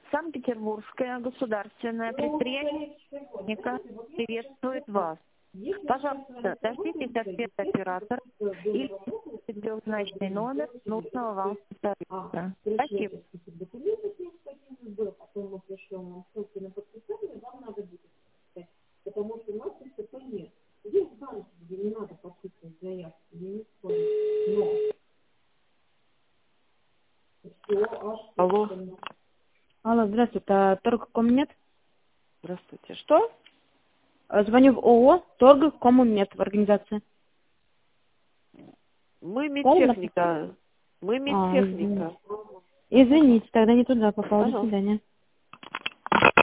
Санкт-Петербургское государственное предприятие приветствует вас. Пожалуйста, дождитесь ответа оператора или трехзначный номер нужного вам специалиста. Спасибо. Потому что у нас ТЦП нет. Есть банки, где не надо подписывать заявку, где не стоит. Алло. Алло, здравствуйте, это Торгкоммунмет? Здравствуйте. Что? Звоню в ООО Торгкоммунмет в организации. Мы медтехника. Мы медтехника. Извините, тогда не туда попал. До Пожалуйста. свидания.